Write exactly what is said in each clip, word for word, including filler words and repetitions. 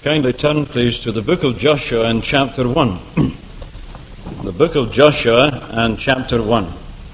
kindly turn, please, to the book of Joshua and chapter one. The book of Joshua and chapter one.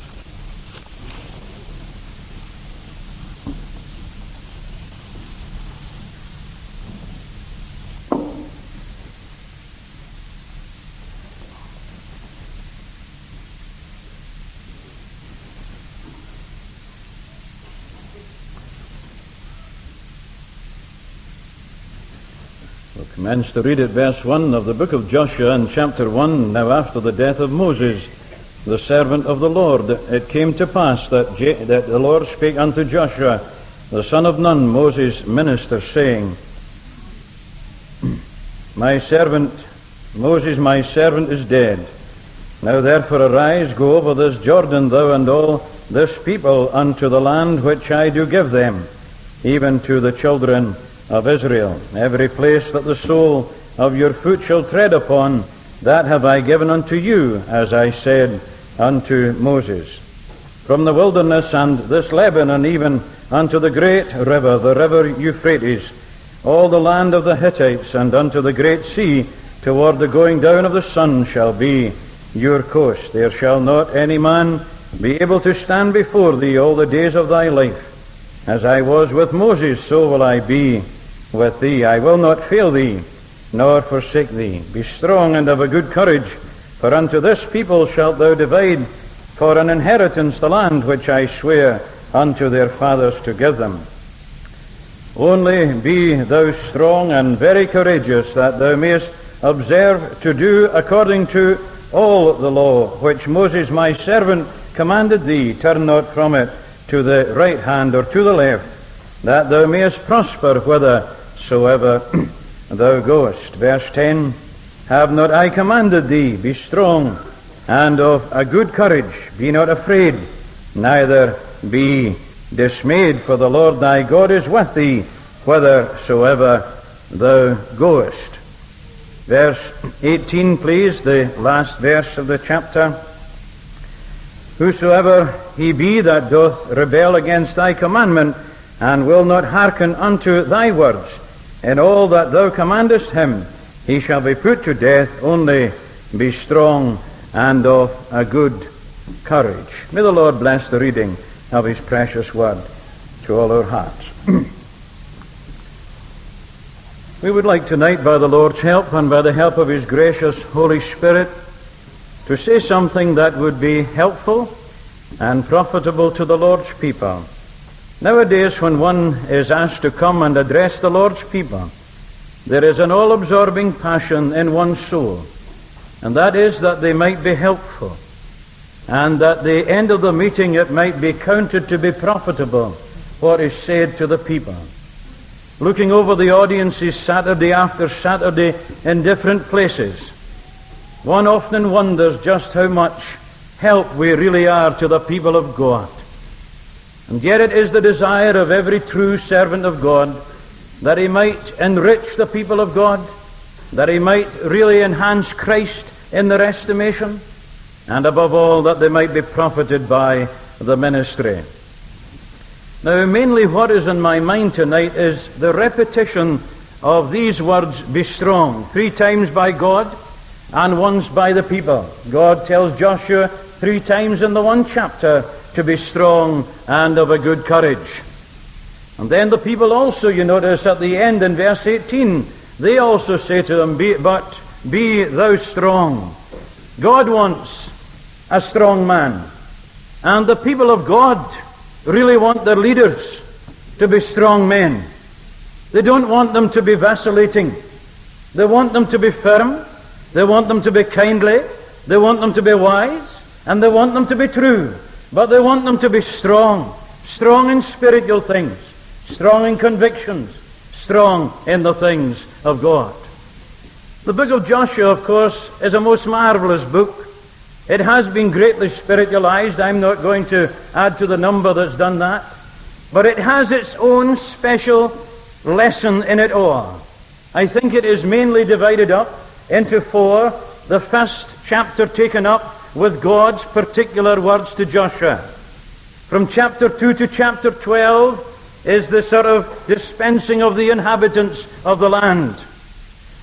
Commence to read at verse one of the book of Joshua in chapter one. Now after the death of Moses, the servant of the Lord, it came to pass that, Je- that the Lord spake unto Joshua, the son of Nun, Moses' minister, saying, My servant, Moses my servant is dead. Now therefore arise, go over this Jordan, thou and all this people, unto the land which I do give them, even to the children of Israel. Every place that the sole of your foot shall tread upon, that have I given unto you, as I said unto Moses. From the wilderness and this Lebanon, even unto the great river, the river Euphrates, all the land of the Hittites, and unto the great sea, toward the going down of the sun, shall be your coast. There shall not any man be able to stand before thee all the days of thy life. As I was with Moses, so will I be with thee. I will not fail thee, nor forsake thee. Be strong and of a good courage, for unto this people shalt thou divide for an inheritance the land which I swear unto their fathers to give them. Only be thou strong and very courageous, that thou mayest observe to do according to all the law which Moses my servant commanded thee. Turn not from it to the right hand or to the left, that thou mayest prosper whithersoever thou goest. Verse ten, Have not I commanded thee? Be strong and of a good courage. Be not afraid, neither be dismayed, for the Lord thy God is with thee whithersoever thou goest. Verse eighteen, please, the last verse of the chapter. Whosoever he be that doth rebel against thy commandment, and will not hearken unto thy words, in all that thou commandest him, he shall be put to death. Only be strong and of a good courage. May the Lord bless the reading of his precious word to all our hearts. We would like tonight, by the Lord's help and by the help of his gracious Holy Spirit, to say something that would be helpful and profitable to the Lord's people. Nowadays, when one is asked to come and address the Lord's people, there is an all-absorbing passion in one's soul, and that is that they might be helpful, and at the end of the meeting it might be counted to be profitable what is said to the people. Looking over the audiences Saturday after Saturday in different places, one often wonders just how much help we really are to the people of God. And yet it is the desire of every true servant of God that he might enrich the people of God, that he might really enhance Christ in their estimation, and above all, that they might be profited by the ministry. Now, mainly what is in my mind tonight is the repetition of these words, be strong, three times by God and once by the people. God tells Joshua three times in the one chapter to be strong and of a good courage. And then the people also, you notice at the end in verse eighteen, they also say to them, be, but be thou strong. God wants a strong man. And the people of God really want their leaders to be strong men. They don't want them to be vacillating. They want them to be firm. They want them to be kindly. They want them to be wise. And they want them to be true. But they want them to be strong. Strong in spiritual things. Strong in convictions. Strong in the things of God. The book of Joshua, of course, is a most marvelous book. It has been greatly spiritualized. I'm not going to add to the number that's done that. But it has its own special lesson in it all. I think it is mainly divided up into four. The first chapter taken up with God's particular words to Joshua. From chapter two to chapter twelve is the sort of dispensing of the inhabitants of the land.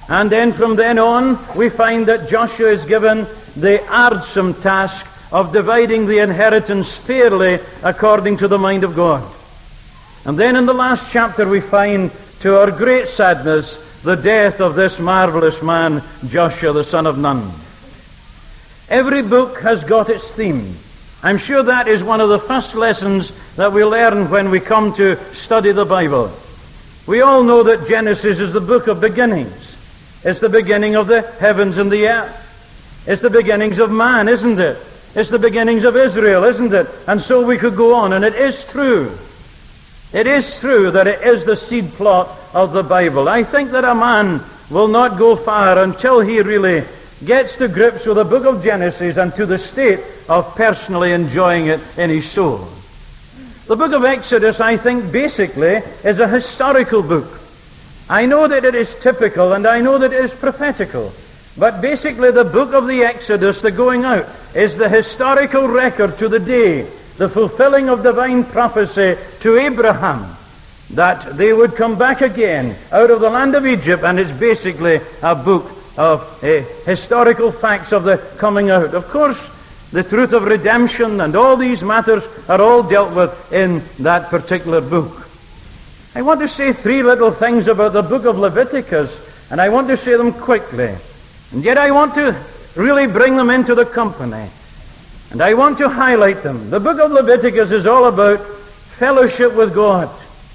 And then from then on, we find that Joshua is given the ardsome task of dividing the inheritance fairly according to the mind of God. And then in the last chapter we find, to our great sadness, the death of this marvelous man, Joshua the son of Nun. Every book has got its theme. I'm sure that is one of the first lessons that we learn when we come to study the Bible. We all know that Genesis is the book of beginnings. It's the beginning of the heavens and the earth. It's the beginnings of man, isn't it? It's the beginnings of Israel, isn't it? And so we could go on, and it is true. It is true that it is the seed plot of the Bible. I think that a man will not go far until he really gets to grips with the book of Genesis and to the state of personally enjoying it in his soul. The book of Exodus, I think, basically is a historical book. I know that it is typical and I know that it is prophetical. But basically the book of the Exodus, the going out, is the historical record to the day, the fulfilling of divine prophecy to Abraham, that they would come back again out of the land of Egypt, and it's basically a book of uh, historical facts of the coming out. Of course, the truth of redemption and all these matters are all dealt with in that particular book. I want to say three little things about the book of Leviticus, and I want to say them quickly. And yet I want to really bring them into the company. And I want to highlight them. The book of Leviticus is all about fellowship with God.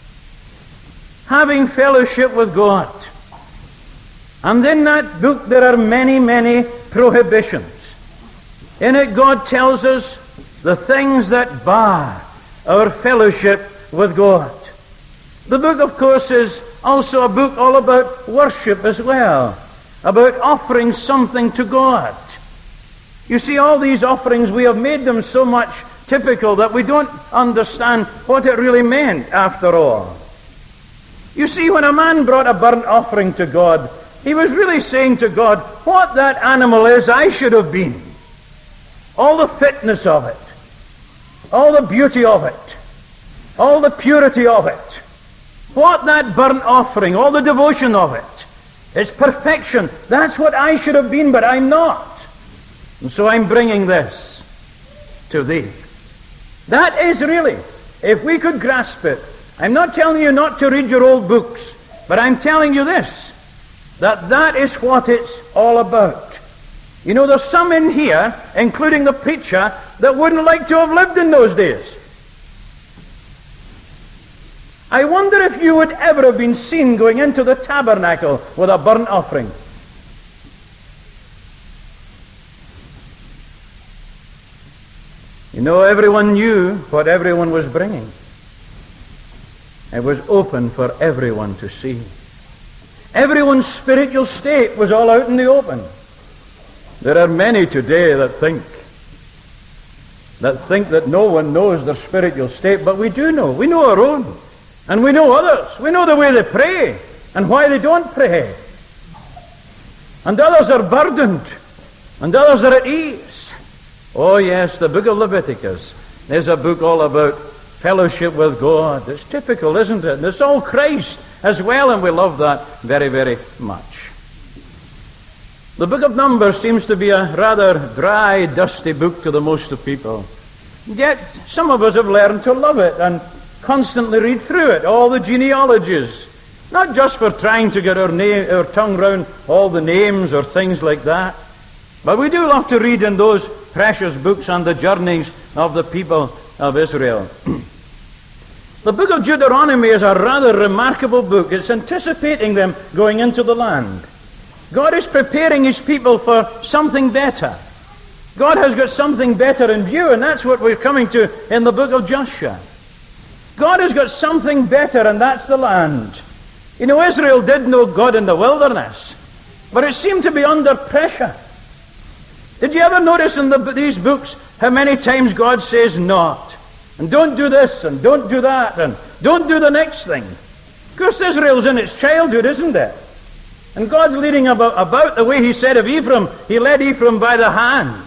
Having fellowship with God. And in that book there are many, many prohibitions. In it God tells us the things that bar our fellowship with God. The book, of course, is also a book all about worship as well, about offering something to God. You see, all these offerings, we have made them so much typical that we don't understand what it really meant after all. You see, when a man brought a burnt offering to God, he was really saying to God, what that animal is, I should have been. All the fitness of it, all the beauty of it, all the purity of it, what that burnt offering, all the devotion of it, it's perfection. That's what I should have been, but I'm not. And so I'm bringing this to thee. That is really, if we could grasp it, I'm not telling you not to read your old books, but I'm telling you this, that that is what it's all about. You know, there's some in here, including the preacher, that wouldn't like to have lived in those days. I wonder if you would ever have been seen going into the tabernacle with a burnt offering. You know, everyone knew what everyone was bringing. It was open for everyone to see. Everyone's spiritual state was all out in the open. There are many today that think that think that no one knows their spiritual state, but we do know. We know our own. And we know others. We know the way they pray and why they don't pray. And others are burdened. And others are at ease. Oh yes, the book of Leviticus is a book all about fellowship with God. It's typical, isn't it? And it's all Christ as well, and we love that very, very much. The book of Numbers seems to be a rather dry, dusty book to the most of people. Yet some of us have learned to love it and constantly read through it, all the genealogies, not just for trying to get our, name, our tongue round all the names or things like that, but we do love to read in those precious books on the journeys of the people of Israel. The book of Deuteronomy is a rather remarkable book. It's anticipating them going into the land. God is preparing his people for something better. God has got something better in view, and that's what we're coming to in the book of Joshua. God has got something better, and that's the land. You know, Israel did know God in the wilderness, but it seemed to be under pressure. Did you ever notice in the, these books how many times God says not? And don't do this, and don't do that, and don't do the next thing. Of course, Israel's in its childhood, isn't it? And God's leading about, about the way he said of Ephraim, he led Ephraim by the hands.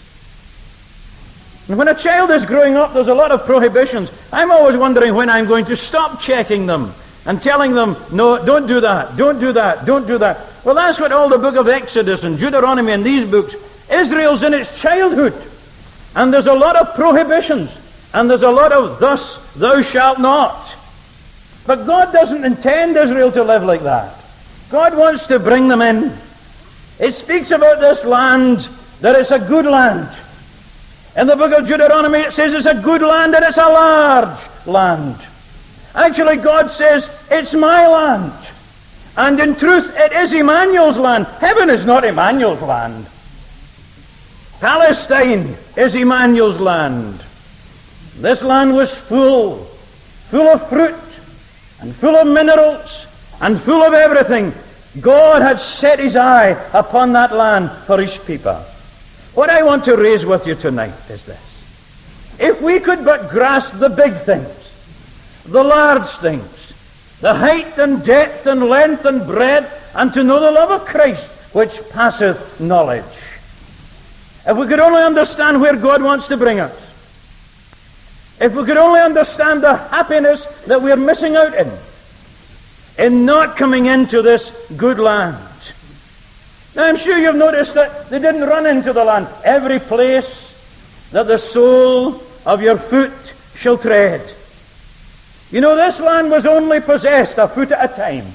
And when a child is growing up, there's a lot of prohibitions. I'm always wondering when I'm going to stop checking them and telling them, no, don't do that, don't do that, don't do that. Well, that's what all the book of Exodus and Deuteronomy and these books, Israel's in its childhood. And there's a lot of prohibitions. And there's a lot of thus, thou shalt not. But God doesn't intend Israel to live like that. God wants to bring them in. It speaks about this land, that it's a good land. In the book of Deuteronomy it says it's a good land and it's a large land. Actually, God says, it's my land. And in truth, it is Emmanuel's land. Heaven is not Emmanuel's land. Palestine is Emmanuel's land. This land was full, full of fruit, and full of minerals, and full of everything. God had set his eye upon that land for his people. What I want to raise with you tonight is this. If we could but grasp the big things, the large things, the height and depth and length and breadth, and to know the love of Christ, which passeth knowledge. If we could only understand where God wants to bring us. If we could only understand the happiness that we're missing out in, in not coming into this good land. Now, I'm sure you've noticed that they didn't run into the land. Every place that the sole of your foot shall tread. You know, this land was only possessed a foot at a time.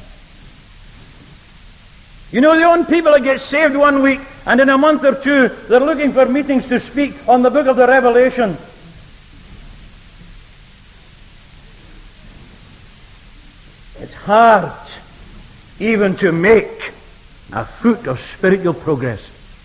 You know, the own people that get saved one week, and in a month or two, they're looking for meetings to speak on the book of the Revelation. It's hard even to make a foot of spiritual progress.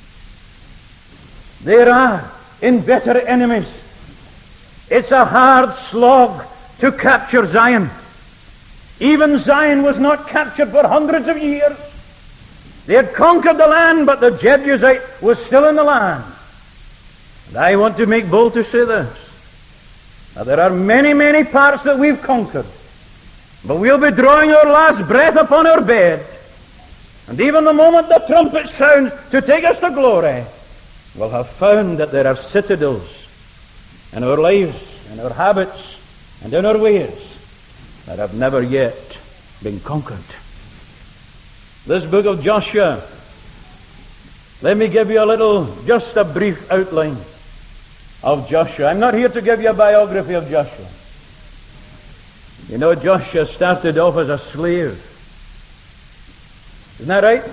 There are inveterate enemies. It's a hard slog to capture Zion. Even Zion was not captured for hundreds of years. They had conquered the land, but the Jebusite was still in the land. And I want to make bold to say this. Now, there are many, many parts that we've conquered. But we'll be drawing our last breath upon our bed. And even the moment the trumpet sounds to take us to glory, we'll have found that there are citadels in our lives, in our habits, and in our ways that have never yet been conquered. This book of Joshua, let me give you a little, just a brief outline of Joshua. I'm not here to give you a biography of Joshua. You know, Joshua started off as a slave. Isn't that right? A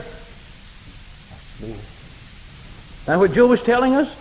slave. Now, what Joe was telling us?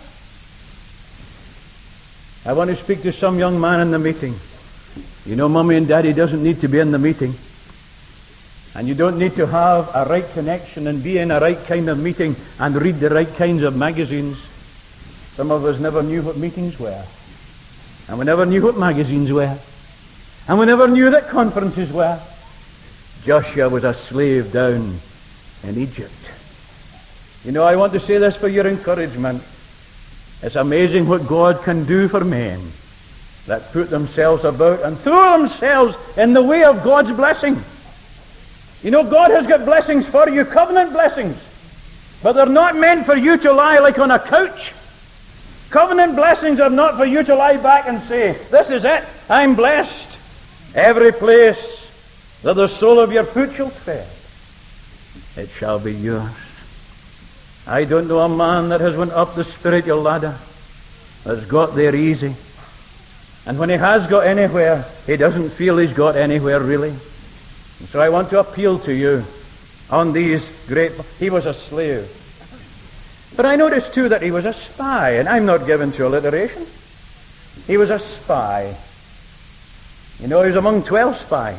I want to speak to some young man in the meeting. You know, Mommy and Daddy doesn't need to be in the meeting. And you don't need to have a right connection and be in a right kind of meeting and read the right kinds of magazines. Some of us never knew what meetings were. And we never knew what magazines were. And we never knew that conferences were. Joshua was a slave down in Egypt. You know, I want to say this for your encouragement. It's amazing what God can do for men that put themselves about and throw themselves in the way of God's blessing. You know, God has got blessings for you, covenant blessings. But they're not meant for you to lie like on a couch. Covenant blessings are not for you to lie back and say, this is it, I'm blessed. Every place that the sole of your foot shall tread, it shall be yours. I don't know a man that has went up the spiritual ladder, that's got there easy. And when he has got anywhere, he doesn't feel he's got anywhere really. And so I want to appeal to you on these great... He was a slave. But I noticed too that he was a spy, and I'm not given to alliteration. He was a spy. You know, he was among twelve spies.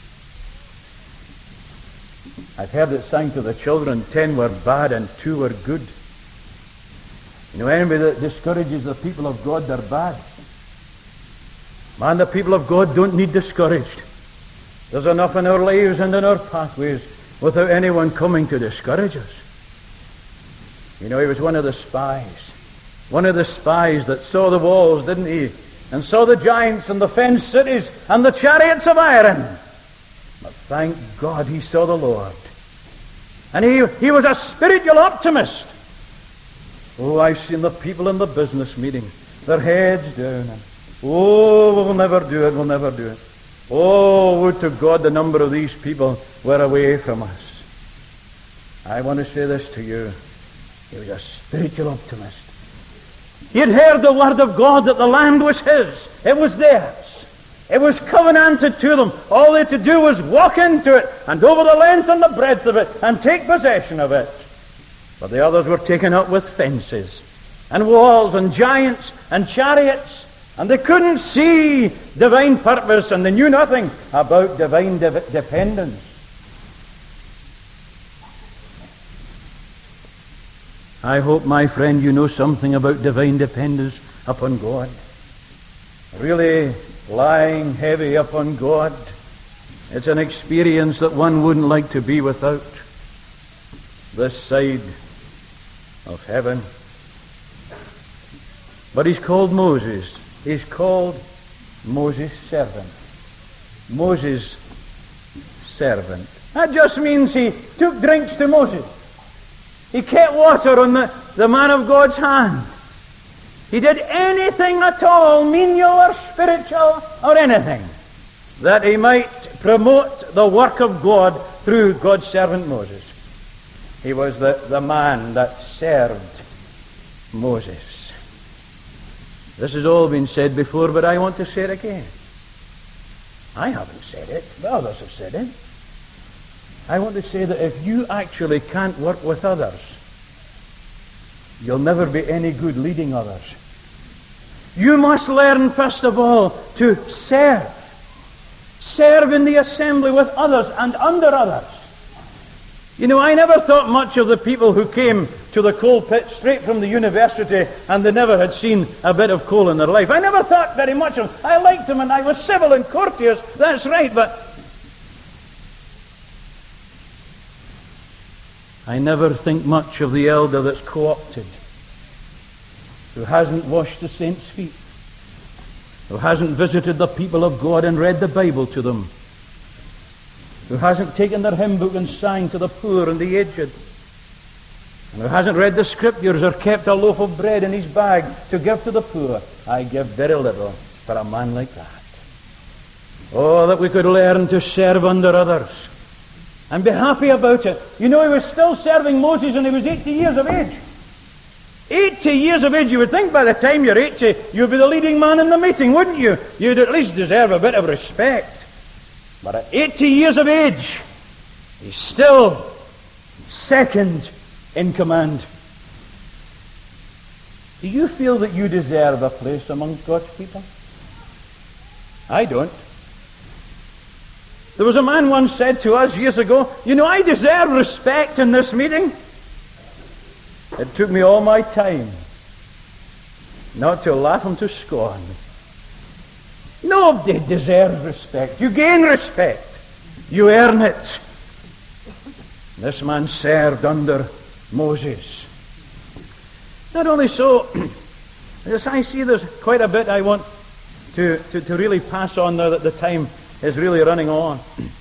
I've heard it sang to the children, ten were bad and two were good. You know, anybody that discourages the people of God, they're bad. Man, the people of God don't need discouraged. There's enough in our lives and in our pathways without anyone coming to discourage us. You know, he was one of the spies. One of the spies that saw the walls, didn't he? And saw the giants and the fenced cities and the chariots of iron. But thank God he saw the Lord. And he, he was a spiritual optimist. Oh, I've seen the people in the business meeting, their heads down. And, oh, we'll never do it, we'll never do it. Oh, would to God the number of these people were away from us. I want to say this to you. He was a spiritual optimist. He had heard the word of God that the land was his. It was theirs. It was covenanted to them. All they had to do was walk into it and over the length and the breadth of it and take possession of it. But the others were taken up with fences and walls and giants and chariots, and they couldn't see divine purpose, and they knew nothing about divine de- dependence. I hope, my friend, you know something about divine dependence upon God. Really lying heavy upon God. It's an experience that one wouldn't like to be without. This side of heaven. But he's called Moses. He's called Moses' servant. Moses' servant. That just means he took drinks to Moses. He kept water on the, the man of God's hand. He did anything at all, menial or spiritual or anything, that he might promote the work of God through God's servant Moses. He was the, the man that served Moses. This has all been said before, but I want to say it again. I haven't said it, but others have said it. I want to say that if you actually can't work with others, you'll never be any good leading others. You must learn, first of all, to serve. Serve in the assembly with others and under others. You know, I never thought much of the people who came to the coal pit straight from the university and they never had seen a bit of coal in their life. I never thought very much of them. I liked them and I was civil and courteous, that's right, but I never think much of the elder that's co-opted, who hasn't washed the saints' feet, who hasn't visited the people of God and read the Bible to them, who hasn't taken their hymn book and sang to the poor and the aged, and who hasn't read the Scriptures or kept a loaf of bread in his bag to give to the poor. I give very little for a man like that. Oh, that we could learn to serve under others and be happy about it. You know, he was still serving Moses and he was eighty years of age. eighty years of age. You would think by the time you're eighty, you'd be the leading man in the meeting, wouldn't you? You'd at least deserve a bit of respect. But at eighty years of age, he's still second in command. Do you feel that you deserve a place amongst God's people? I don't. There was a man once said to us years ago, you know, I deserve respect in this meeting. It took me all my time not to laugh him to scorn. Nobody deserves respect. You gain respect. You earn it. This man served under Moses. Not only so, as I see there's quite a bit I want to, to, to really pass on now that the time is really running on.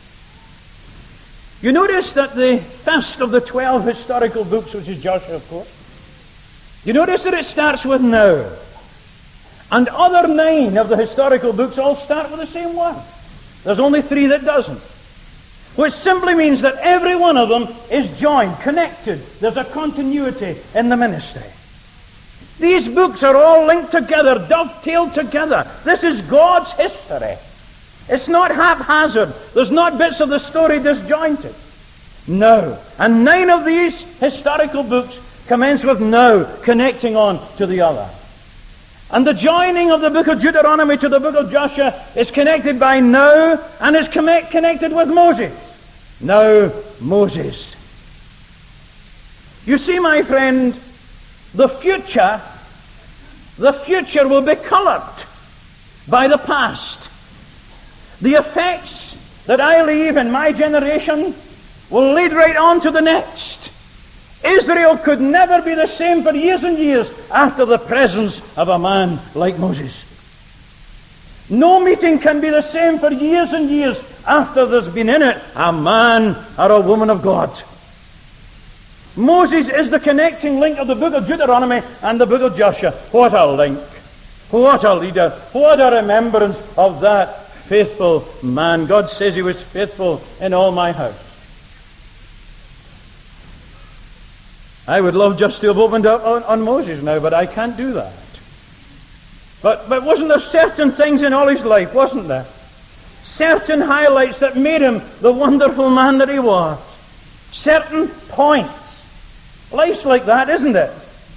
You notice that the first of the twelve historical books, which is Joshua, of course, you notice that it starts with now. And other nine of the historical books all start with the same word. There's only three that doesn't. Which simply means that every one of them is joined, connected. There's a continuity in the ministry. These books are all linked together, dovetailed together. This is God's history. It's not haphazard. There's not bits of the story disjointed. No. And nine of these historical books commence with now, connecting on to the other. And the joining of the book of Deuteronomy to the book of Joshua is connected by now, and is connect, connected with Moses. Now, Moses. You see, my friend, the future, the future will be colored by the past. The effects that I leave in my generation will lead right on to the next. Israel could never be the same for years and years after the presence of a man like Moses. No meeting can be the same for years and years after there's been in it a man or a woman of God. Moses is the connecting link of the book of Deuteronomy and the book of Joshua. What a link! What a leader! What a remembrance of that faithful man. God says he was faithful in all my house. I would love just to have opened up on, on Moses now, but I can't do that. But, but wasn't there certain things in all his life, wasn't there? Certain highlights that made him the wonderful man that he was. Certain points. Life's like that, isn't it?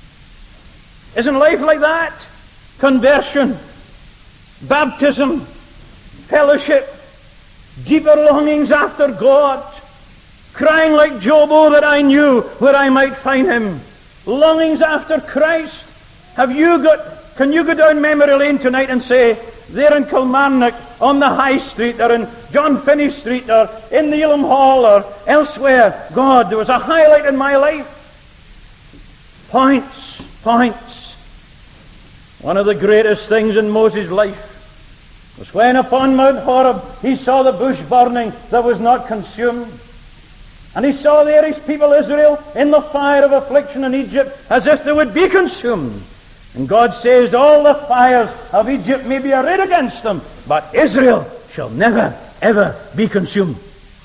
Isn't life like that? Conversion, baptism, fellowship, deeper longings after God, crying like Job, oh, that I knew where I might find him. Longings after Christ. Have you got, can you go down memory lane tonight and say, there in Kilmarnock, on the High Street, or in John Finney Street, or in the Elam Hall, or elsewhere, God, there was a highlight in my life. Points, points. One of the greatest things in Moses' life was when upon Mount Horeb he saw the bush burning that was not consumed. And he saw there his people Israel in the fire of affliction in Egypt as if they would be consumed. And God says, all the fires of Egypt may be arrayed against them, but Israel shall never, ever be consumed.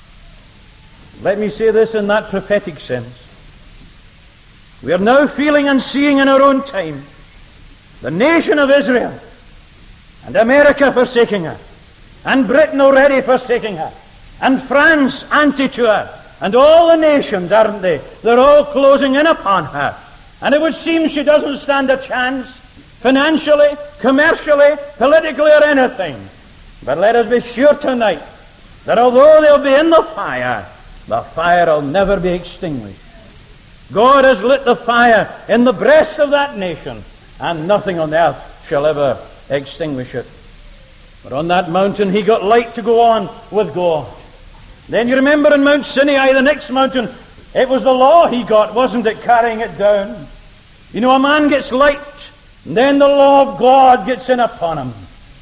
Let me say this in that prophetic sense. We are now feeling and seeing in our own time the nation of Israel and America forsaking her, and Britain already forsaking her, and France anti to her, and all the nations, aren't they? They're all closing in upon her. And it would seem she doesn't stand a chance, financially, commercially, politically, or anything. But let us be sure tonight that although they'll be in the fire, the fire will never be extinguished. God has lit the fire in the breast of that nation, and nothing on earth shall ever extinguish it. But on that mountain he got light to go on with God. Then you remember in Mount Sinai, the next mountain, it was the law he got, wasn't it, carrying it down? You know, a man gets light, and then the law of God gets in upon him.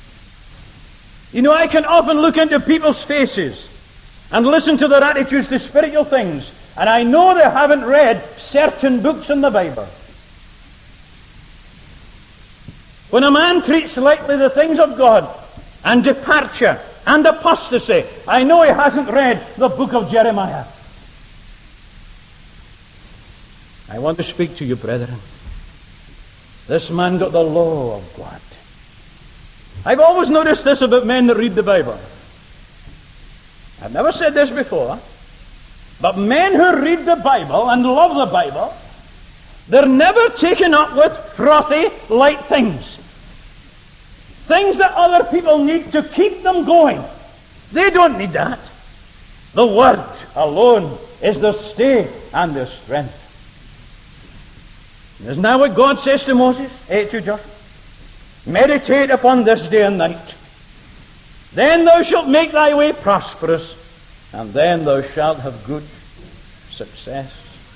You know, I can often look into people's faces and listen to their attitudes to spiritual things, and I know they haven't read certain books in the Bible. When a man treats lightly the things of God, and departure, and apostasy, I know he hasn't read the book of Jeremiah. I want to speak to you, brethren. This man got the law of God. I've always noticed this about men that read the Bible. I've never said this before, but men who read the Bible and love the Bible, they're never taken up with frothy, light things. Things that other people need to keep them going. They don't need that. The Word alone is their stay and their strength. Isn't that what God says to Moses? Eh, to Joshua? Meditate upon this day and night. Then thou shalt make thy way prosperous, and then thou shalt have good success.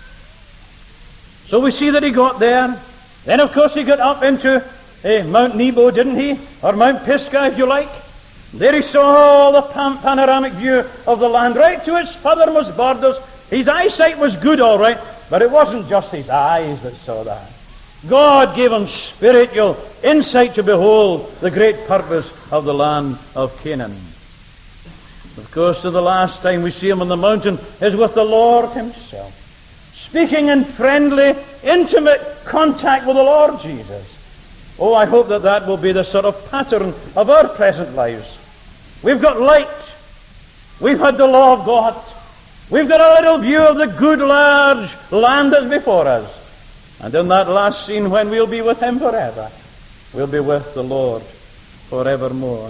So we see that he got there. Then of course he got up into eh, Mount Nebo, didn't he? Or Mount Pisgah, if you like. There he saw all the pan- panoramic view of the land, right to its furthermost borders. His eyesight was good, all right, but it wasn't just his eyes that saw that. God gave him spiritual insight to behold the great purpose of the land of Canaan. Of course, to the last time we see him on the mountain is with the Lord himself, speaking in friendly, intimate contact with the Lord Jesus. Oh, I hope that that will be the sort of pattern of our present lives. We've got light. We've had the law of God. We've got a little view of the good, large land that's before us. And in that last scene, when we'll be with him forever, we'll be with the Lord forevermore.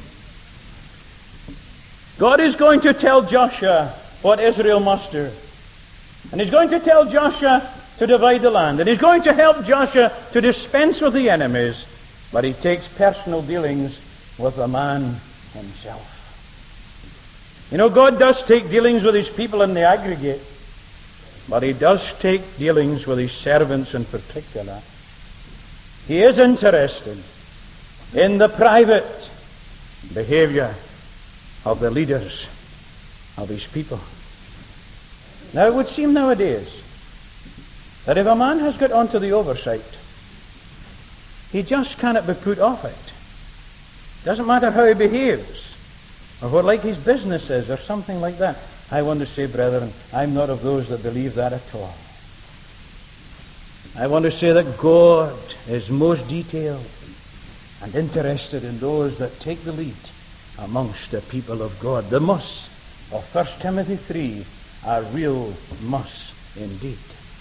God is going to tell Joshua what Israel must do. And he's going to tell Joshua to divide the land. And he's going to help Joshua to dispense with the enemies. But he takes personal dealings with the man himself. You know, God does take dealings with his people in the aggregate, but he does take dealings with his servants in particular. He is interested in the private behavior of the leaders of his people. Now, it would seem nowadays that if a man has got onto the oversight, he just cannot be put off it. Doesn't matter how he behaves. or what like his business is, or something like that. I want to say, brethren, I'm not of those that believe that at all. I want to say that God is most detailed and interested in those that take the lead amongst the people of God. The must of First Timothy three are real must indeed.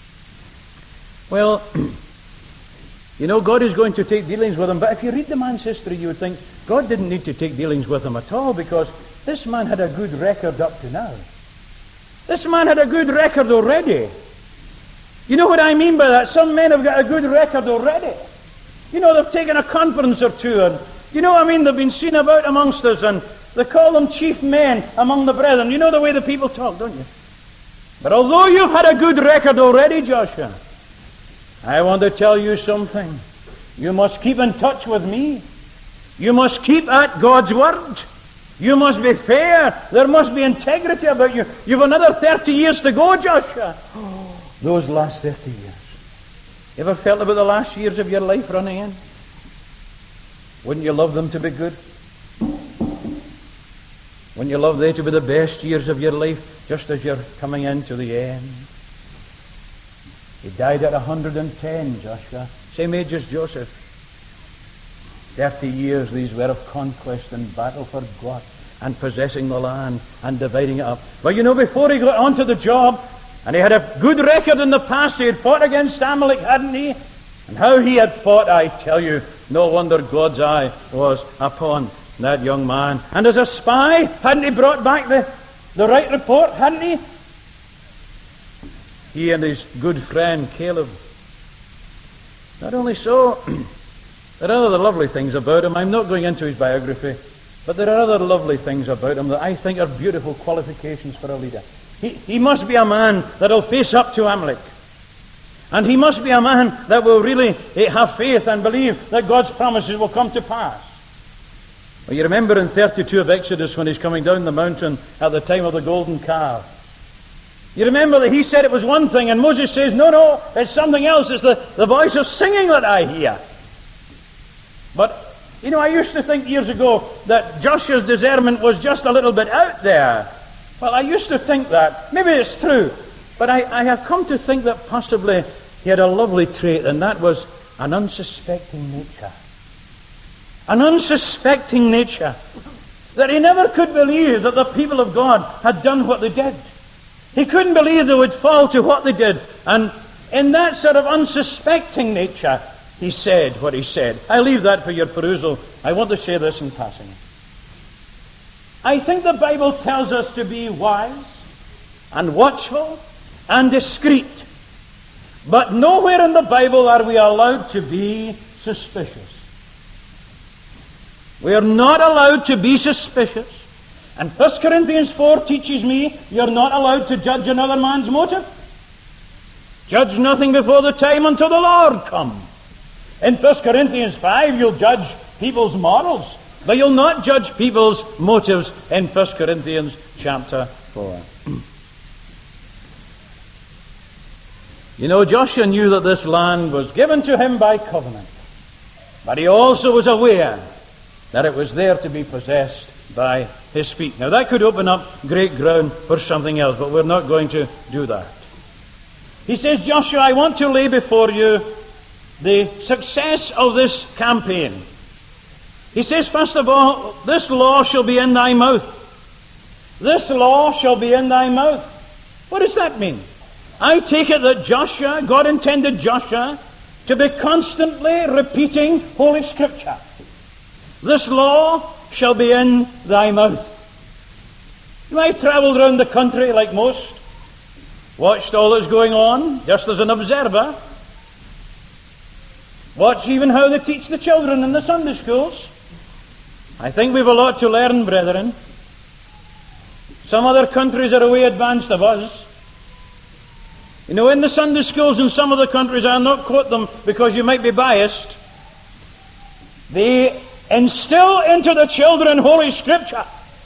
Well, you know, God is going to take dealings with him, but if you read the man's history, you would think God didn't need to take dealings with him at all, because this man had a good record up to now. This man had a good record already. You know what I mean by that? Some men have got a good record already. You know, they've taken a conference or two, and you know what I mean? They've been seen about amongst us, and they call them chief men among the brethren. You know the way the people talk, don't you? But although you've had a good record already, Joshua, I want to tell you something. You must keep in touch with me. You must keep at God's word. You must be fair. There must be integrity about you. You've another thirty years to go, Joshua. Oh, those last thirty years. You ever felt about the last years of your life running in? Wouldn't you love them to be good? Wouldn't you love they to be the best years of your life, just as you're coming into the end? He died at one hundred ten, Joshua. Same age as Joseph. Thirty years these were of conquest and battle for God, and possessing the land and dividing it up. But you know, before he got onto the job, and he had a good record in the past, he had fought against Amalek, hadn't he? And how he had fought, I tell you, no wonder God's eye was upon that young man. And as a spy, hadn't he brought back the, the right report, hadn't he? He and his good friend Caleb. Not only so, there are other lovely things about him. I'm not going into his biography, but there are other lovely things about him that I think are beautiful qualifications for a leader. He, he must be a man that will face up to Amalek. And he must be a man that will really have faith and believe that God's promises will come to pass. Well, you remember in thirty-two of Exodus when he's coming down the mountain at the time of the golden calf. You remember that he said it was one thing, and Moses says, no, no, it's something else. It's the, the voice of singing that I hear. But, you know, I used to think years ago that Joshua's discernment was just a little bit out there. Well, I used to think that. Maybe it's true. But I, I have come to think that possibly he had a lovely trait, and that was an unsuspecting nature. An unsuspecting nature. That he never could believe that the people of God had done what they did. He couldn't believe they would fall to what they did. And in that sort of unsuspecting nature, he said what he said. I leave that for your perusal. I want to say this in passing. I think the Bible tells us to be wise and watchful and discreet. But nowhere in the Bible are we allowed to be suspicious. We are not allowed to be suspicious. And First Corinthians four teaches me you're not allowed to judge another man's motive. Judge nothing before the time until the Lord come. In First Corinthians five you'll judge people's morals, but you'll not judge people's motives in First Corinthians chapter four. You know, Joshua knew that this land was given to him by covenant, but he also was aware that it was there to be possessed by his feet. Now that could open up great ground for something else, but we're not going to do that. He says, Joshua, I want to lay before you the success of this campaign. He says, first of all, this law shall be in thy mouth. This law shall be in thy mouth. What does that mean? I take it that Joshua, God intended Joshua to be constantly repeating Holy Scripture. This law shall be in thy mouth. You I've travelled around the country like most, watched all that's going on, just as an observer. Watch even how they teach the children in the Sunday schools. I think we've a lot to learn, brethren. Some other countries are way advanced of us. You know, in the Sunday schools in some of the countries, I'll not quote them because you might be biased, they instill into the children Holy Scripture.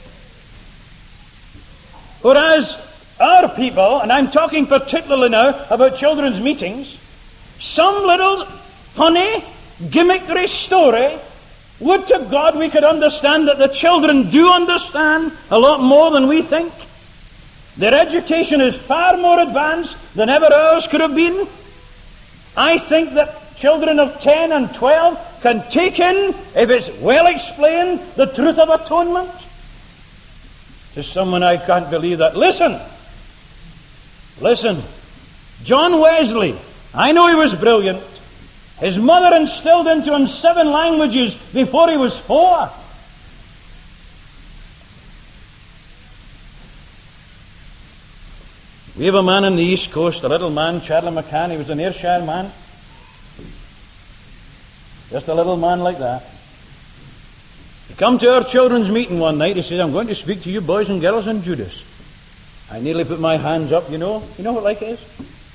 Whereas our people, and I'm talking particularly now about children's meetings, some little funny, gimmickry story Would to God we could understand that the children do understand a lot more than we think. Their education is far more advanced than ever ours could have been. I think that children of ten and twelve can take in, if it's well explained, the truth of atonement. To someone, I can't believe that. Listen. Listen. John Wesley, I know he was brilliant. His mother instilled into him seven languages before he was four. We have a man on the East Coast, a little man, Charlie McCann. He was an Ayrshire man. Just a little man like that. He come to our children's meeting one night. He said, I'm going to speak to you boys and girls on Judas. I nearly put my hands up, you know. You know what like it is?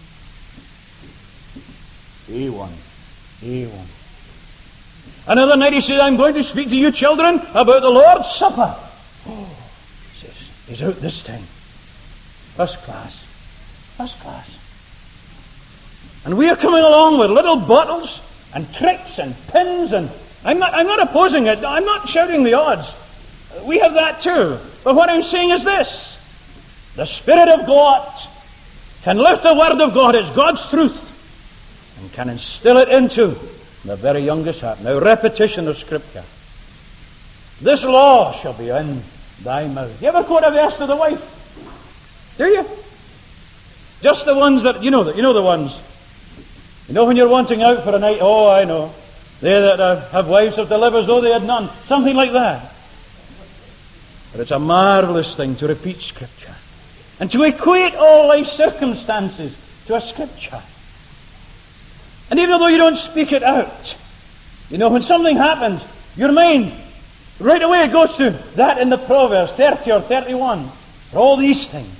A one. A one. Another night he said, I'm going to speak to you children about the Lord's Supper. Oh, he says, he's out this time. First class. First class. And we are coming along with little bottles and tricks and pins, and I'm not, I'm not opposing it. I'm not shouting the odds. We have that too. But what I'm saying is this. The Spirit of God can lift the Word of God. It's God's truth. And can instill it into the very youngest heart. Now, repetition of Scripture. This law shall be in thy mouth. You ever quote a verse to the wife? Do you? Just the ones that, you know, the, you know the ones. You know when you're wanting out for a night, oh, I know. They that uh, have wives have to live as though they had none. Something like that. But it's a marvelous thing to repeat Scripture. And to equate all life circumstances to a Scripture. And even though you don't speak it out, you know, when something happens, your mind right away goes to that in the Proverbs, thirty or thirty-one. For all these things.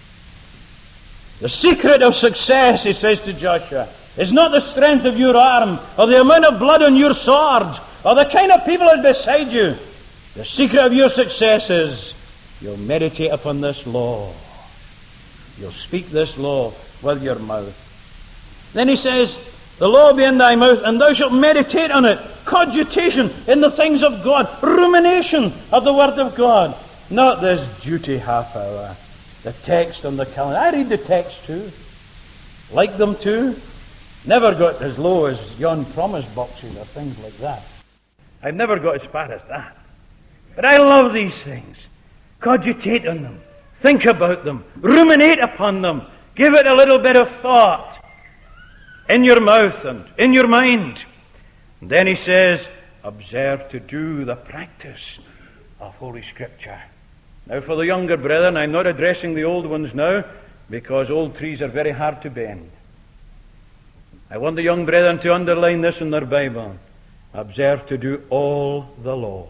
The secret of success, he says to Joshua, is not the strength of your arm, or the amount of blood on your swords, or the kind of people that are beside you. The secret of your success is you'll meditate upon this law. You'll speak this law with your mouth. Then he says, the law be in thy mouth, and thou shalt meditate on it. Cogitation in the things of God. Rumination of the Word of God. Not this duty half hour. The text on the calendar. I read the text too. Like them too. Never got as low as yon promise boxes or things like that. I've never got as far as that. But I love these things. Cogitate on them. Think about them. Ruminate upon them. Give it a little bit of thought. In your mouth and in your mind. And then he says, observe to do the practice of Holy Scripture. Now for the younger brethren, I'm not addressing the old ones now, because old trees are very hard to bend. I want the young brethren to underline this in their Bible. Observe to do all the law.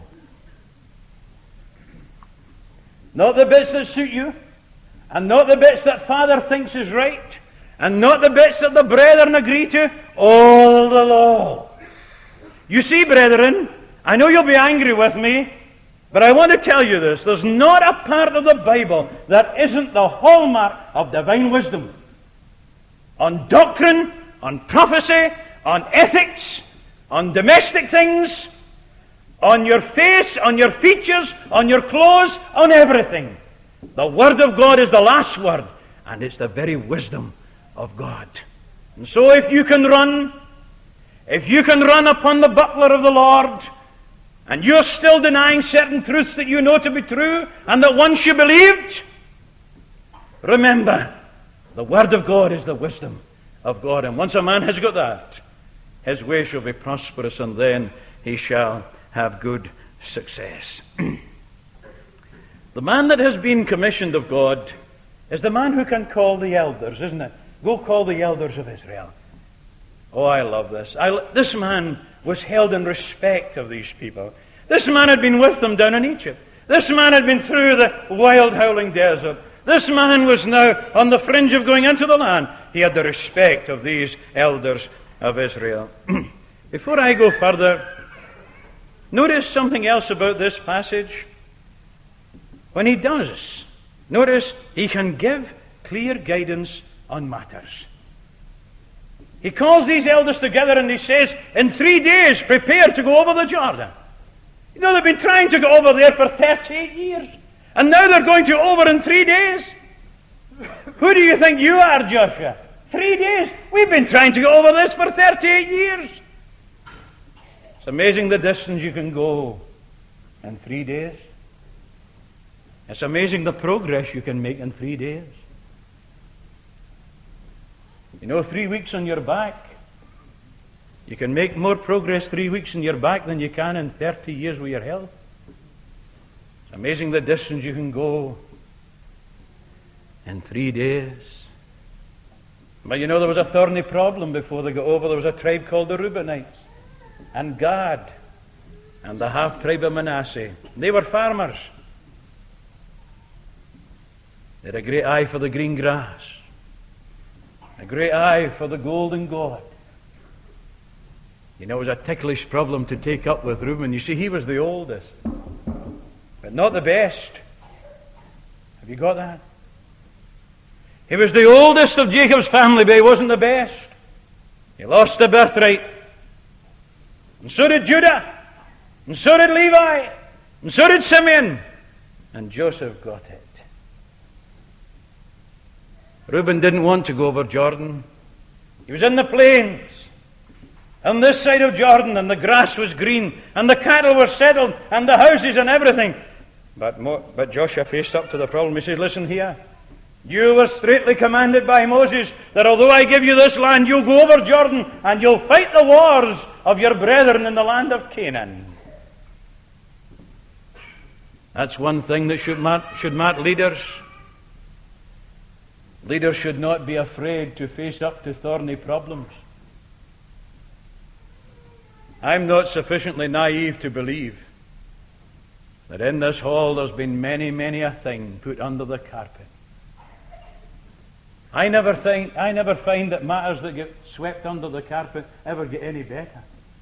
Not the bits that suit you, and not the bits that Father thinks is right, and not the bits that the brethren agree to, all the law. You see, brethren, I know you'll be angry with me, but I want to tell you this. There's not a part of the Bible that isn't the hallmark of divine wisdom. On doctrine, on prophecy, on ethics, on domestic things, on your face, on your features, on your clothes, on everything. The Word of God is the last word, and it's the very wisdom of God. And so if you can run, if you can run upon the buckler of the Lord, and you're still denying certain truths that you know to be true, and that once you believed, remember, the Word of God is the wisdom of God. And once a man has got that, his way shall be prosperous, and then he shall have good success. The man that has been commissioned of God is the man who can call the elders, isn't it? Go call the elders of Israel. Oh, I love this. I, this man was held in respect of these people. This man had been with them down in Egypt. This man had been through the wild howling desert. This man was now on the fringe of going into the land. He had the respect of these elders of Israel. Before I go further, notice something else about this passage. When he does, notice he can give clear guidance on matters. He calls these elders together and he says, in three days prepare to go over the Jordan. You know, they've been trying to go over there for thirty-eight years. And now they're going to over in three days. Who do you think you are, Joshua? Three days? We've been trying to go over this for thirty-eight years. It's amazing the distance you can go in three days. It's amazing the progress you can make in three days. You know, three weeks on your back, you can make more progress three weeks on your back than you can in thirty years with your health. It's amazing the distance you can go in three days. But you know, there was a thorny problem before they got over. There was a tribe called the Reubenites, and Gad, and the half-tribe of Manasseh. They were farmers. They had a great eye for the green grass, a great eye for the golden God. You know, it was a ticklish problem to take up with Reuben. You see, he was the oldest, but not the best. Have you got that? He was the oldest of Jacob's family, but he wasn't the best. He lost the birthright. And so did Judah. And so did Levi. And so did Simeon. And Joseph got it. Reuben didn't want to go over Jordan. He was in the plains, on this side of Jordan, and the grass was green, and the cattle were settled, and the houses and everything. But, Mo- but Joshua faced up to the problem. He said, listen here. You were straitly commanded by Moses that although I give you this land, you'll go over Jordan and you'll fight the wars of your brethren in the land of Canaan. That's one thing that should mat, should mat leaders. Leaders should not be afraid to face up to thorny problems. I'm not sufficiently naive to believe that in this hall there's been many, many a thing put under the carpet. I never think, I never find that matters that get swept under the carpet ever get any better.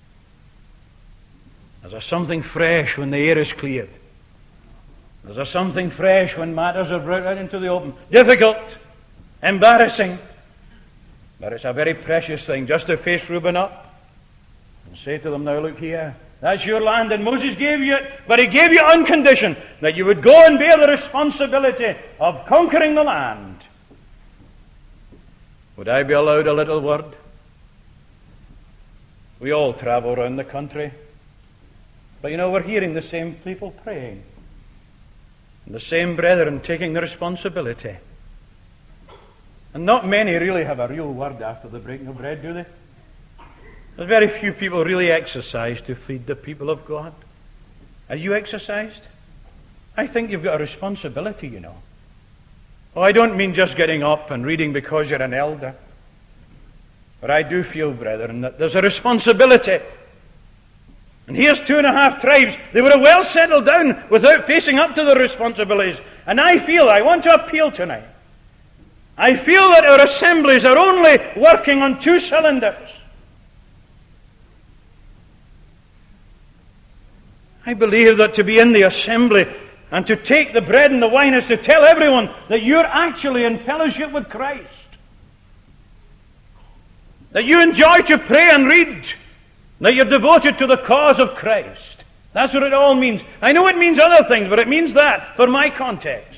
There's a something fresh when the air is cleared. There's a something fresh when matters are brought out into the open. Difficult, embarrassing, but it's a very precious thing just to face Reuben up and say to them, now look here, that's your land, and Moses gave you it, but he gave you on condition that you would go and bear the responsibility of conquering the land. Would I be allowed a little word? We all travel around the country, but you know, we're hearing the same people praying, and the same brethren taking the responsibility. And not many really have a real word after the breaking of bread, do they? There's very few people really exercised to feed the people of God. Are you exercised? I think you've got a responsibility, you know. Oh, I don't mean just getting up and reading because you're an elder. But I do feel, brethren, that there's a responsibility. And here's two and a half tribes. They would have well settled down without facing up to the responsibilities. And I feel, I want to appeal tonight. I feel that our assemblies are only working on two cylinders. I believe that to be in the assembly and to take the bread and the wine is to tell everyone that you're actually in fellowship with Christ. That you enjoy to pray and read. That you're devoted to the cause of Christ. That's what it all means. I know it means other things, but it means that for my context.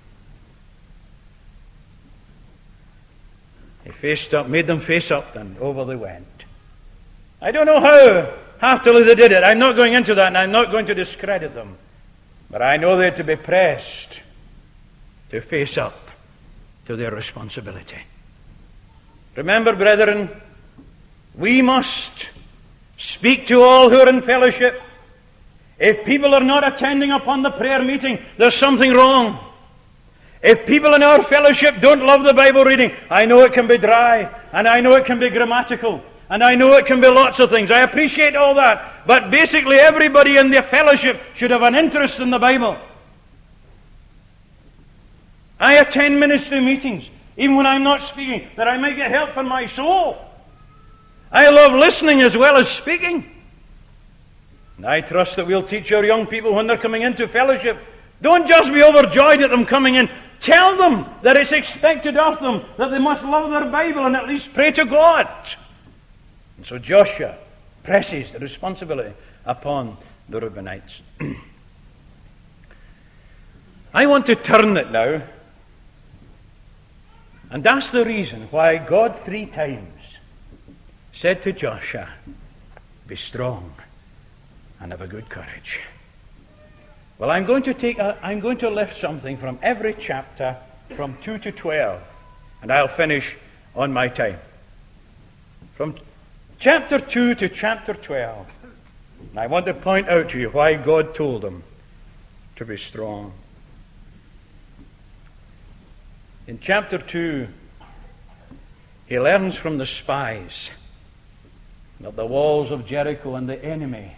He faced up, made them face up, and over they went. I don't know how heartily they did it. I'm not going into that, and I'm not going to discredit them. But I know they're to be pressed to face up to their responsibility. Remember, brethren, we must speak to all who are in fellowship. If people are not attending upon the prayer meeting, there's something wrong. If people in our fellowship don't love the Bible reading, I know it can be dry, and I know it can be grammatical, and I know it can be lots of things. I appreciate all that. But basically everybody in the fellowship should have an interest in the Bible. I attend ministry meetings, even when I'm not speaking, that I might get help for my soul. I love listening as well as speaking. And I trust that we'll teach our young people when they're coming into fellowship. Don't just be overjoyed at them coming in. Tell them that it's expected of them that they must love their Bible and at least pray to God. And so Joshua presses the responsibility upon the Reubenites. I want to turn it now, and that's the reason why God three times said to Joshua, be strong and have a good courage. Well, I'm going to take a, I'm going to lift something from every chapter from two to twelve, and I'll finish on my time. From chapter two to chapter twelve. And I want to point out to you why God told them to be strong. In chapter two, he learns from the spies that the walls of Jericho and the enemy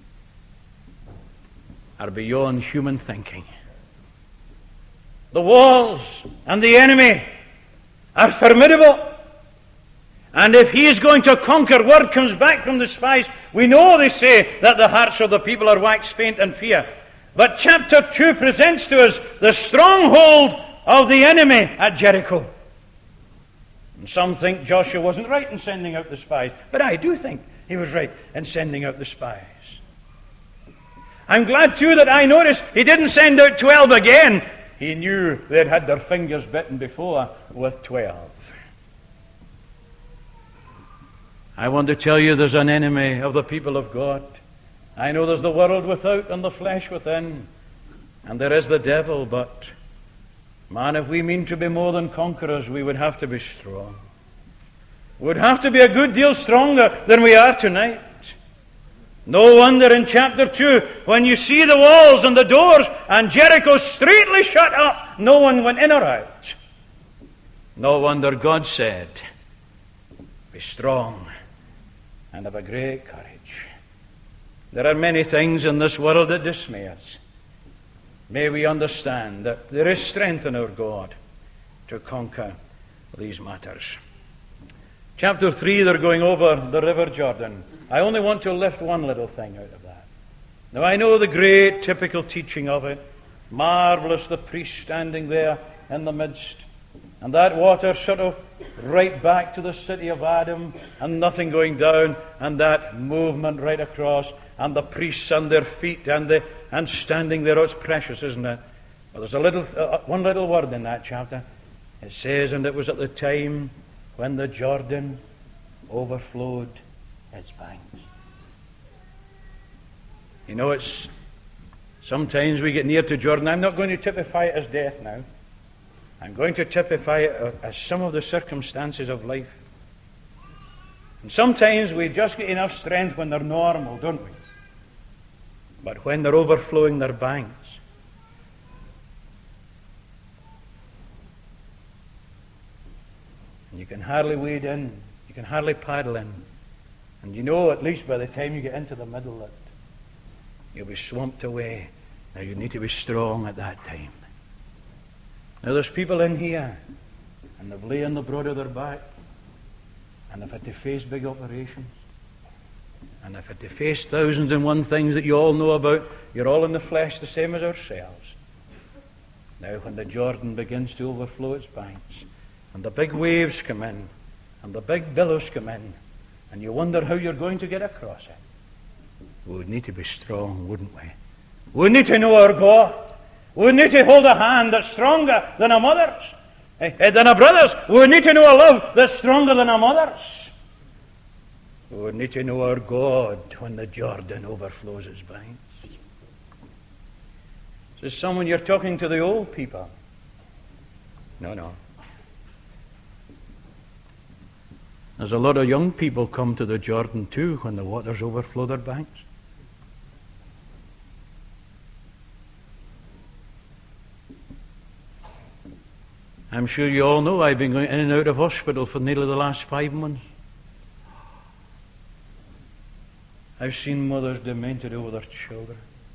are beyond human thinking. The walls and the enemy are formidable. And if he is going to conquer, word comes back from the spies. We know they say that the hearts of the people are waxed faint in fear. But chapter two presents to us the stronghold of the enemy at Jericho. And some think Joshua wasn't right in sending out the spies, but I do think he was right in sending out the spies. I'm glad too that I noticed he didn't send out twelve again. He knew they'd had their fingers bitten before with twelve. I want to tell you there's an enemy of the people of God. I know there's the world without and the flesh within, and there is the devil, but man, if we mean to be more than conquerors, we would have to be strong. We would have to be a good deal stronger than we are tonight. No wonder in chapter two, when you see the walls and the doors and Jericho straightly shut up, no one went in or out. No wonder God said, be strong and have a great courage. There are many things in this world that dismay us. May we understand that there is strength in our God to conquer these matters. Chapter three, they're going over the River Jordan. I only want to lift one little thing out of that. Now I know the great typical teaching of it. Marvelous, the priest standing there in the midst. And that water sort of right back to the city of Adam, and nothing going down, and that movement right across, and the priests on their feet, and the and standing there. Oh, it's precious, isn't it? Well, there's a little, uh, one little word in that chapter. It says, and it was at the time when the Jordan overflowed its banks. You know, it's sometimes we get near to Jordan. I'm not going to typify it as death now. I'm going to typify it as some of the circumstances of life. And sometimes we just get enough strength when they're normal, don't we? But when they're overflowing their banks, and you can hardly wade in, you can hardly paddle in, and you know at least by the time you get into the middle that you'll be swamped away. Now you need to be strong at that time. Now there's people in here, and they've laid on the broad of their back, and they've had to face big operations, and they've had to face thousands and one things that you all know about. You're all in the flesh the same as ourselves. Now when the Jordan begins to overflow its banks, and the big waves come in, and the big billows come in, and you wonder how you're going to get across it, we would need to be strong, wouldn't we? We need to know our God. We need to hold a hand that's stronger than a mother's, eh, than a brother's. We need to know a love that's stronger than a mother's. We need to know our God when the Jordan overflows its banks. Says someone, you're talking to the old people. No, no. There's a lot of young people come to the Jordan too when the waters overflow their banks. I'm sure you all know I've been going in and out of hospital for nearly the last five months. I've seen mothers demented over their children.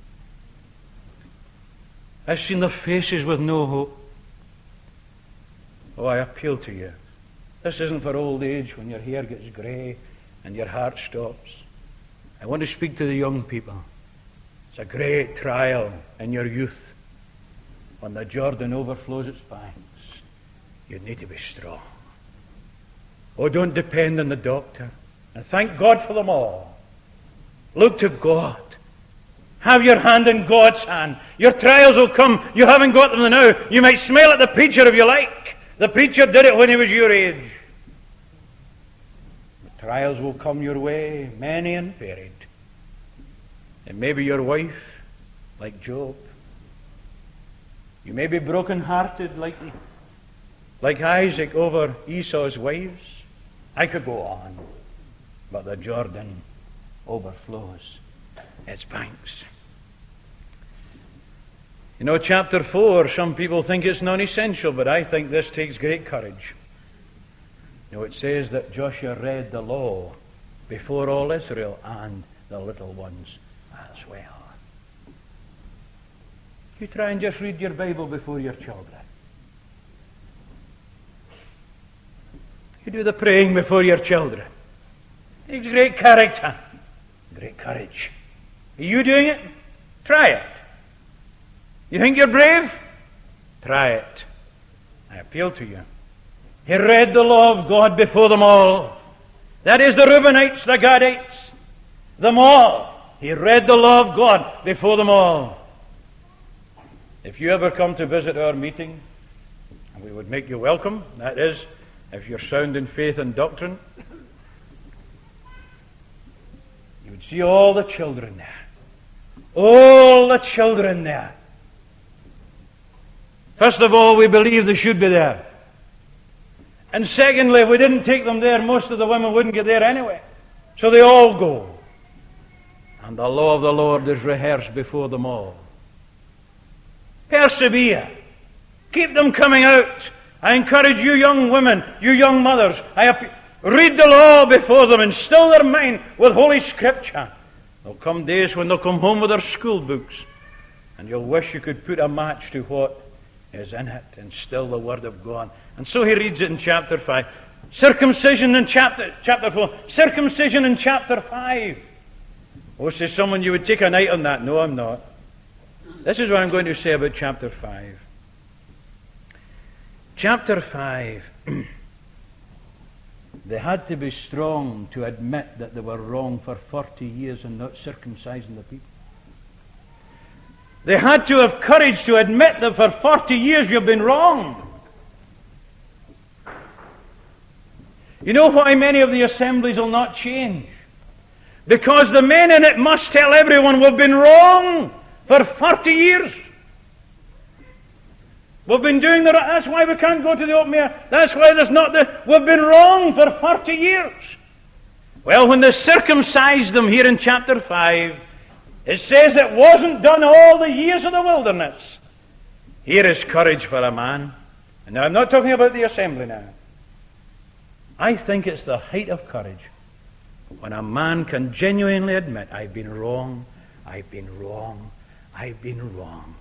I've seen their faces with no hope. Oh, I appeal to you. This isn't for old age when your hair gets grey and your heart stops. I want to speak to the young people. It's a great trial in your youth when the Jordan overflows its banks. You need to be strong. Oh, don't depend on the doctor. And thank God for them all. Look to God. Have your hand in God's hand. Your trials will come. You haven't got them now. You might smile at the preacher if you like. The preacher did it when he was your age. The trials will come your way, many and varied. It may be your wife, like Job. You may be broken-hearted, like, like Isaac over Esau's wives. I could go on, but the Jordan overflows its banks. You know, chapter four, some people think it's non-essential, but I think this takes great courage. You know, it says that Joshua read the law before all Israel and the little ones as well. You try and just read your Bible before your children. You do the praying before your children. It takes great character, great courage. Are you doing it? Try it. You think you're brave? Try it. I appeal to you. He read the law of God before them all. That is the Reubenites, the Gadites, them all. He read the law of God before them all. If you ever come to visit our meeting, we would make you welcome. That is, if you're sound in faith and doctrine. You would see all the children there. All the children there. First of all, we believe they should be there. And secondly, if we didn't take them there, most of the women wouldn't get there anyway. So they all go. And the law of the Lord is rehearsed before them all. Persevere. Keep them coming out. I encourage you young women, you young mothers, I ap- read the law before them and still their mind with Holy Scripture. There'll come days when they'll come home with their school books, and you'll wish you could put a match to what is in it and still the Word of God. And so he reads it in chapter five. Circumcision in chapter chapter four. Circumcision in chapter five. Oh, says someone, you would take a night on that. No, I'm not. This is what I'm going to say about chapter five. Chapter five. They had to be strong to admit that they were wrong for forty years in not circumcising the people. They had to have courage to admit that for forty years you've been wrong. You know why many of the assemblies will not change? Because the men in it must tell everyone we've been wrong for forty years. We've been doing the... That's why we can't go to the open air. That's why there's not the... We've been wrong for forty years. Well, when they circumcised them here in chapter five, it says it wasn't done all the years of the wilderness. Here is courage for a man. And now I'm not talking about the assembly now. I think it's the height of courage when a man can genuinely admit, I've been wrong, I've been wrong, I've been wrong.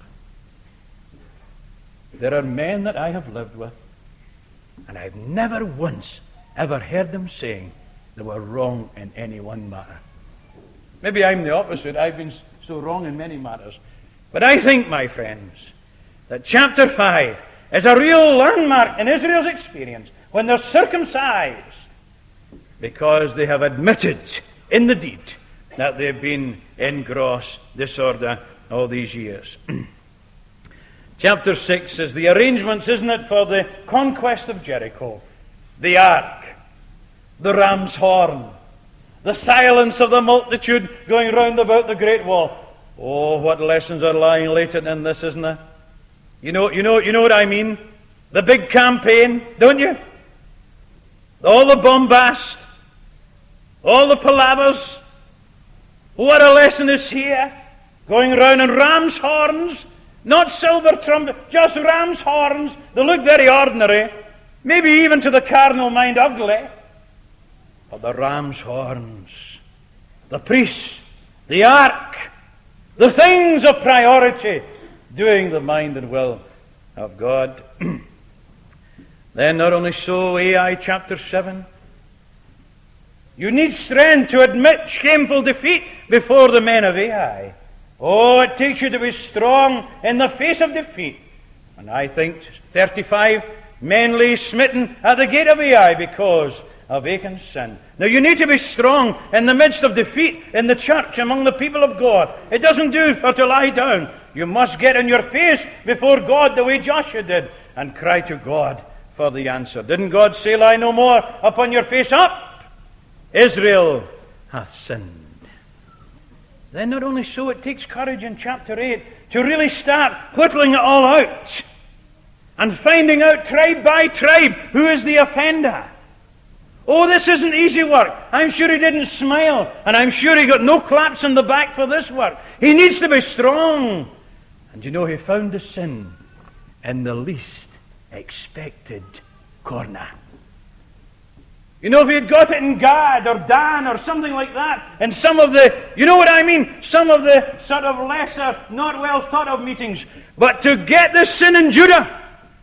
There are men that I have lived with, and I've never once ever heard them saying they were wrong in any one matter. Maybe I'm the opposite. I've been so wrong in many matters. But I think, my friends, that chapter five is a real landmark in Israel's experience when they're circumcised, because they have admitted in the deed that they've been in gross disorder all these years. Chapter six is the arrangements, isn't it, for the conquest of Jericho. The ark, the ram's horn, the silence of the multitude going round about the great wall. Oh, what lessons are lying latent in this, isn't there? You know, you know, you know what I mean? The big campaign, don't you? All the bombast, all the palavers. What a lesson is here. Going around in ram's horns, not silver trumpet, just ram's horns. They look very ordinary, maybe even to the carnal mind ugly. But the ram's horns, the priests, the ark, the things of priority, doing the mind and will of God. Then not only so, Ai chapter seven, you need strength to admit shameful defeat before the men of Ai. Oh, it takes you to be strong in the face of defeat. And I think thirty-five men lay smitten at the gate of Ai because of Achan's sin. Now you need to be strong in the midst of defeat in the church among the people of God. It doesn't do for to lie down. You must get on your face before God the way Joshua did and cry to God for the answer. Didn't God say, lie no more, upon your face up? Israel hath sinned. Then not only so, it takes courage in chapter eight to really start whittling it all out and finding out tribe by tribe who is the offender. Oh, this isn't easy work. I'm sure he didn't smile, and I'm sure he got no claps on the back for this work. He needs to be strong. And you know, he found the sin in the least expected corner. You know, if he had got it in Gad or Dan or something like that, and some of the, you know what I mean, some of the sort of lesser, not well thought of meetings, but to get this sin in Judah,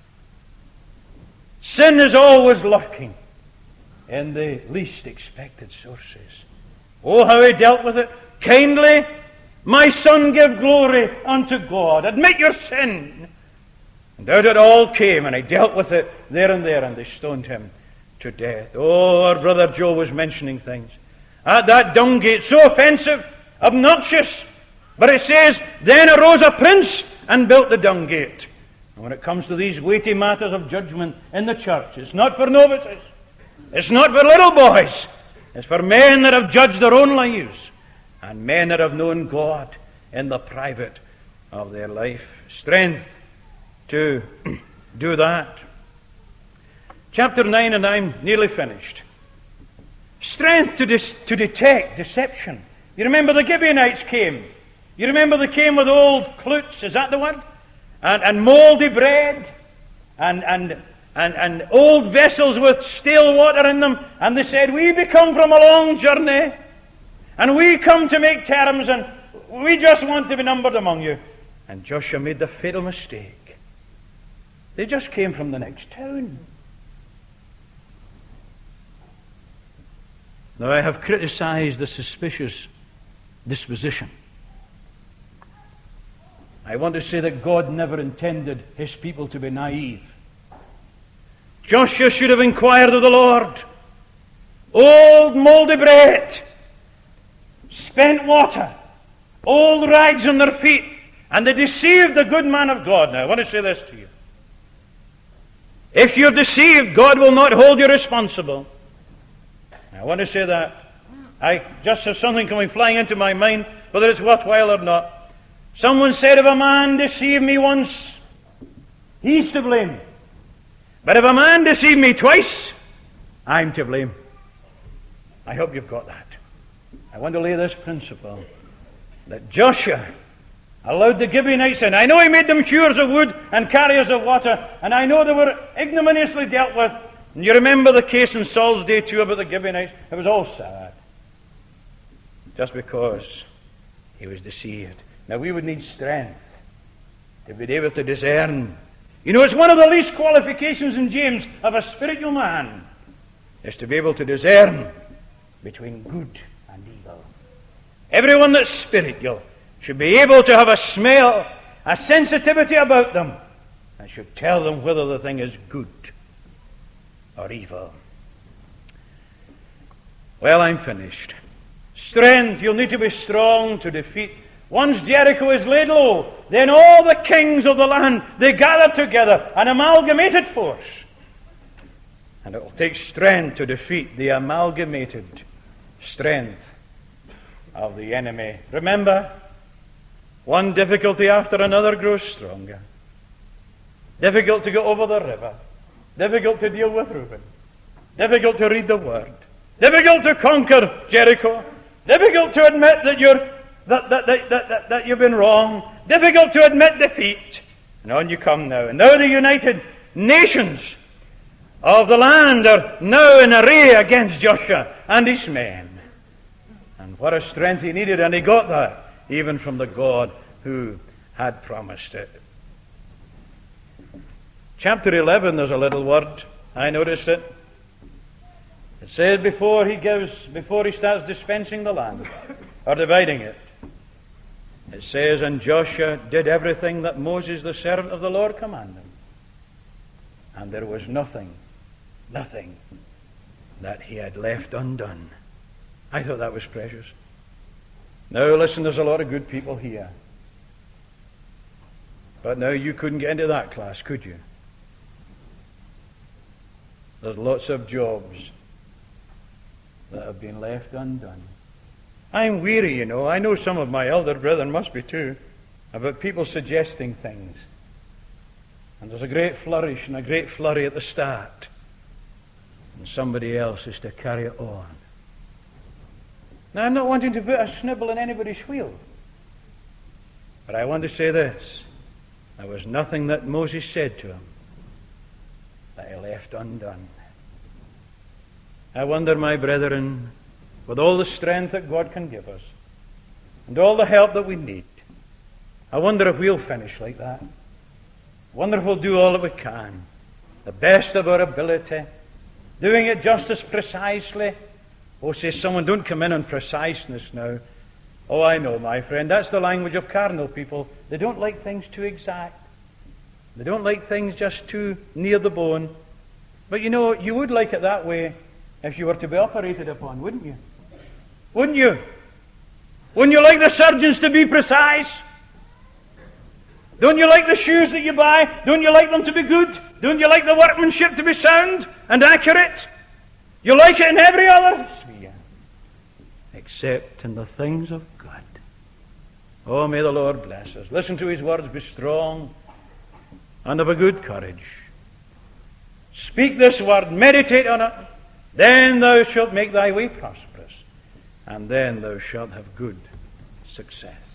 sin is always lurking in the least expected sources. Oh, how he dealt with it. Kindly, my son, give glory unto God. Admit your sin. And out it all came, and he dealt with it there and there, and they stoned him to death. Oh, our brother Joe was mentioning things at that dung gate, so offensive, obnoxious. But it says, then arose a prince and built the dung gate. And when it comes to these weighty matters of judgment in the church, it's not for novices. It's not for little boys. It's for men that have judged their own lives and men that have known God in the private of their life. Strength to do that. Chapter nine, and I'm nearly finished. Strength to, dis- to detect deception. You remember the Gibeonites came. You remember they came with old cluts, is that the word? And, and mouldy bread. And, and, and, and old vessels with stale water in them. And they said, we be come from a long journey. And we come to make terms, and we just want to be numbered among you. And Joshua made the fatal mistake. They just came from the next town. Now, I have criticized the suspicious disposition. I want to say that God never intended his people to be naive. Joshua should have inquired of the Lord. Old mouldy bread, spent water, old rags on their feet, and they deceived the good man of God. Now, I want to say this to you. If you're deceived, God will not hold you responsible. I want to say that. I just have something coming flying into my mind, whether it's worthwhile or not. Someone said, if a man deceived me once, he's to blame. But if a man deceived me twice, I'm to blame. I hope you've got that. I want to lay this principle, that Joshua allowed the Gibeonites in. I know he made them hewers of wood and carriers of water, and I know they were ignominiously dealt with. And you remember the case in Saul's day too about the Gibeonites? It was all sad. Just because he was deceived. Now we would need strength to be able to discern. You know, it's one of the least qualifications in James of a spiritual man, is to be able to discern between good and evil. Everyone that's spiritual should be able to have a smell, a sensitivity about them, and should tell them whether the thing is good or evil. Well, I'm finished. Strength, you'll need to be strong to defeat. Once Jericho is laid low, then all the kings of the land, they gather together, an amalgamated force. And it will take strength to defeat the amalgamated strength of the enemy. Remember, one difficulty after another grows stronger. Difficult to go over the river. Difficult to deal with Reuben. Difficult to read the Word. Difficult to conquer Jericho. Difficult to admit that you're that that, that, that, that that you've been wrong. Difficult to admit defeat. And on you come now. And now the united nations of the land are now in array against Joshua and his men. And what a strength he needed, and he got that even from the God who had promised it. Chapter eleven, there's a little word. I noticed it. It says before he gives, before he starts dispensing the land, or dividing it, it says, and Joshua did everything that Moses, the servant of the Lord, commanded him. And there was nothing, nothing that he had left undone. I thought that was precious. Now listen, there's a lot of good people here. But now you couldn't get into that class, could you? There's lots of jobs that have been left undone. I'm weary, you know. I know some of my elder brethren must be too, about people suggesting things. And there's a great flourish and a great flurry at the start. And somebody else is to carry it on. Now, I'm not wanting to put a snibble in anybody's wheel. But I want to say this. There was nothing that Moses said to him that he left undone. I wonder, my brethren, with all the strength that God can give us, and all the help that we need, I wonder if we'll finish like that. I wonder if we'll do all that we can, the best of our ability, doing it just as precisely. Oh, says someone, don't come in on preciseness now. Oh, I know, my friend, that's the language of carnal people. They don't like things too exact. They don't like things just too near the bone. But you know, you would like it that way if you were to be operated upon, wouldn't you? Wouldn't you? Wouldn't you like the surgeons to be precise? Don't you like the shoes that you buy? Don't you like them to be good? Don't you like the workmanship to be sound and accurate? You like it in every other sphere, except in the things of God. Oh, may the Lord bless us. Listen to His words. Be strong and of a good courage. Speak this word. Meditate on it. Then thou shalt make thy way prosperous, and then thou shalt have good success.